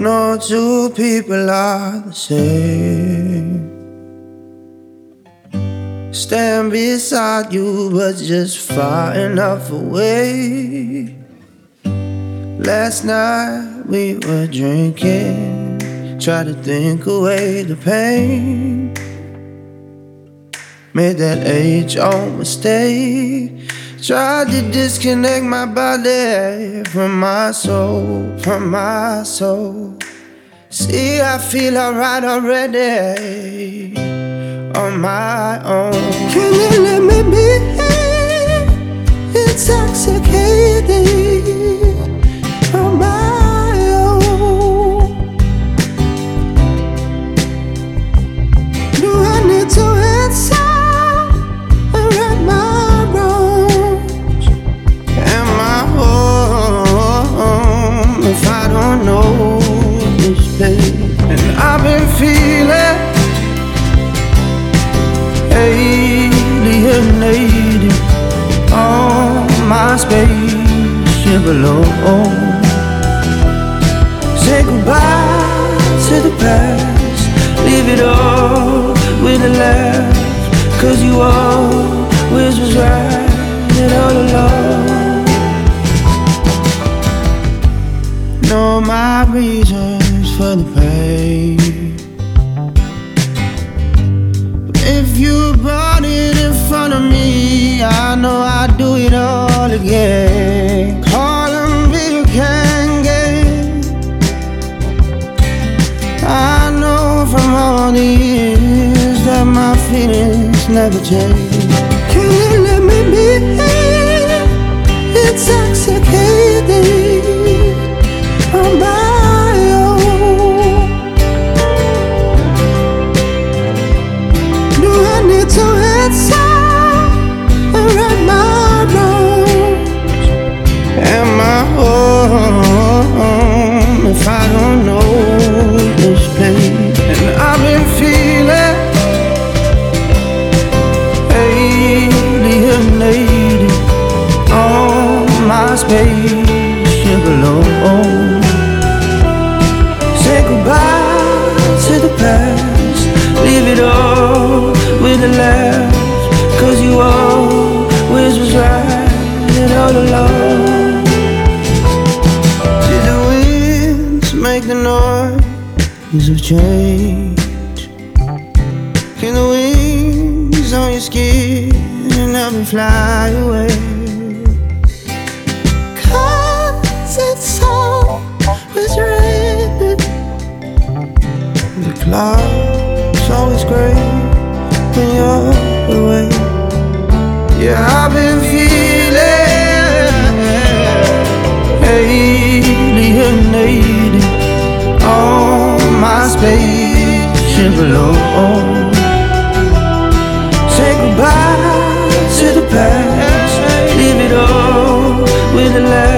No two people are the same. Stand beside you, but just far enough away. Last night we were drinking, tried to think away the pain. Made that age-old mistake. Tried to disconnect my body from my soul, from my soul. See, I feel alright already on my own. Can you let me be intoxicated on my own? Do I need to answer? If I don't know this place, and I've been feeling alienated on my spaceship alone. Say goodbye to the past, leave it all with a laugh, 'cause you always was right all along. Know my reasons for the pain, but if you brought it in front of me, I know I'd do it all again. Call and be a can game. I know from all the years that my feelings never change. Can you let me be intoxicated on my own? Do I need to answer and right my wrongs? Am I home if I don't know this place? And I've been feeling alienated on my spaceship alone. Say goodbye to the past, leave it all with a laugh, 'cause you always was right all along. Did the winds make the noise of change? Can the wings on your skin help me fly away? 'Cause it's always raining. The clouds always gray when you're away. Yeah, I've been feeling alienated on my spaceship alone. Say goodbye to the past, leave it all with a laugh,